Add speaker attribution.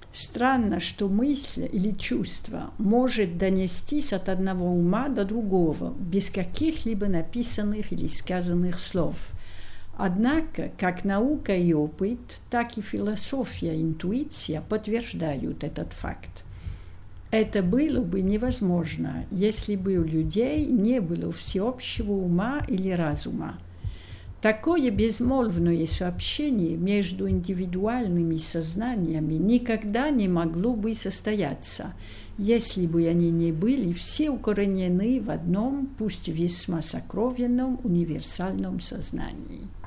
Speaker 1: Странно, что мысль или чувство может донестись от одного ума до другого, без каких-либо написанных или сказанных слов. Однако, как наука и опыт, так и философия и интуиция подтверждают этот факт. Это было бы невозможно, если бы у людей не было всеобщего ума или разума. Такое безмолвное сообщение между индивидуальными сознаниями никогда не могло бы состояться, если бы они не были все укоренены в одном, пусть весьма сокровенном, универсальном сознании.